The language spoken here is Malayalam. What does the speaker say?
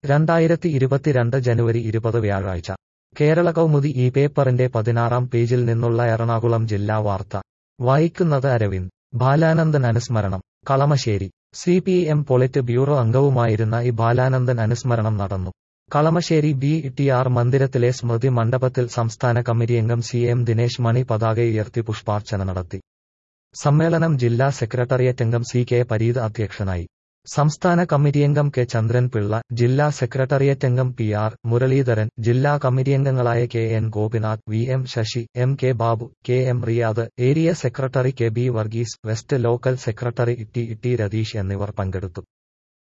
2022 ജനുവരി 20 വ്യാഴാഴ്ച കേരള കൗമുദി ഈ പേപ്പറിന്റെ 16-ാം പേജിൽ നിന്നുള്ള എറണാകുളം ജില്ലാ വാർത്ത വായിക്കുന്നത് അരവിന്ദ്. ബാലാനന്ദൻ അനുസ്മരണം കളമശ്ശേരി. CPM പൊളിറ്റ് ബ്യൂറോ അംഗവുമായിരുന്ന ഇ ബാലാനന്ദൻ അനുസ്മരണം നടന്നു. കളമശ്ശേരി BTR മന്ദിരത്തിലെ സ്മൃതി മണ്ഡപത്തിൽ സംസ്ഥാന കമ്മിറ്റിയംഗം CM ദിനേശ് മണി പതാകയുയർത്തി പുഷ്പാർച്ചന നടത്തി. സമ്മേളനം ജില്ലാ സെക്രട്ടേറിയറ്റംഗം CK പരീത് അധ്യക്ഷനായി. സംസ്ഥാന കമ്മിറ്റിയംഗം K ചന്ദ്രൻപിള്ള, ജില്ലാ സെക്രട്ടേറിയറ്റംഗം PR മുരളീധരൻ, ജില്ലാ കമ്മിറ്റിയംഗങ്ങളായ KN Gopinath, VM Sasi, MK Babu, KM Riyad, area secretary KB Varghese, west local secretary T Ratheesh എന്നിവർ പങ്കെടുത്തു.